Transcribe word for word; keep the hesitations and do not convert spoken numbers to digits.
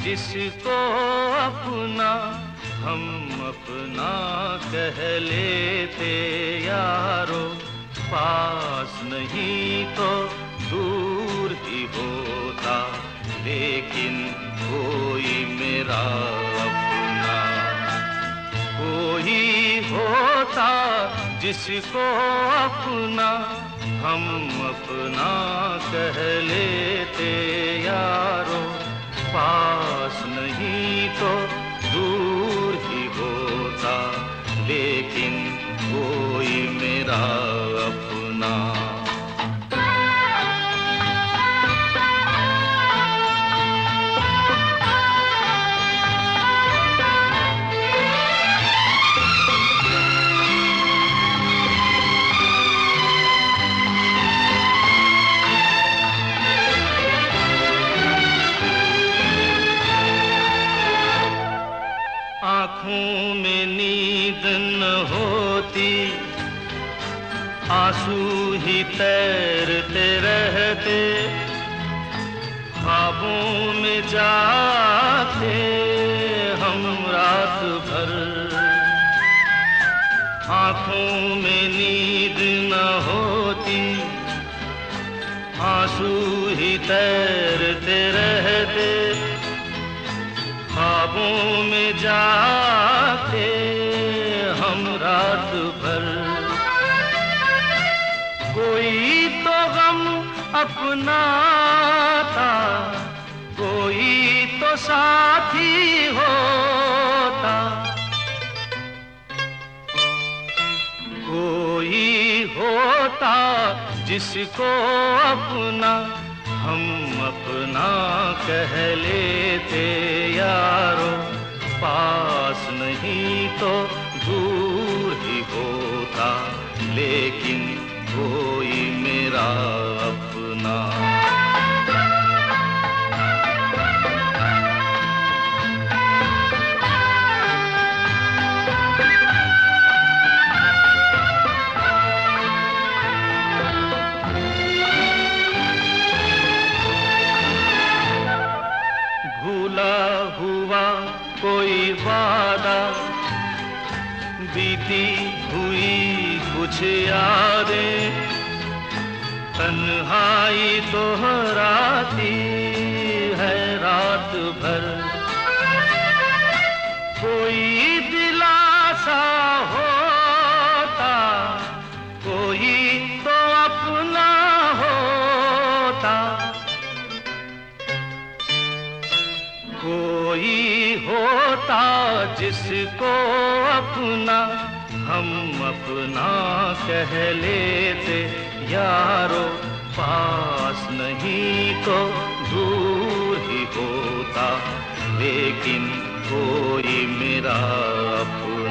जिसको अपना हम अपना कह लेते यारो, पास नहीं तो दूर ही होता, लेकिन कोई मेरा अपना कोई होता, जिसको अपना हम अपना कह लेते यारो, पास नहीं तो दूर ही होता, लेकिन कोई मेरा अपना। आँखों में नींद न होती, आंसू ही तैरते रहते, ख्वाबों में जाते हम रात भर। आँखों में नींद न होती, आंसू ही तैरते रहते, ख्वाबों में जाते हम रात भर। कोई तो गम अपना था, कोई तो साथी होता, कोई होता जिसको अपना हम अपना कह लेते यारो, पास नहीं तो दूर ही होता, लेकिन कोई मेरा अपना। भूला हुआ कोई वादा, बीती हुई कुछ यादें, तन्हाई दोहराती है रात भर। कोई दिलासा होता, कोई तो अपना होता, कोई होता जिसको अपना हम अपना कह लेते यारो, पास नहीं तो दूर ही होता, लेकिन कोई मेरा अपना।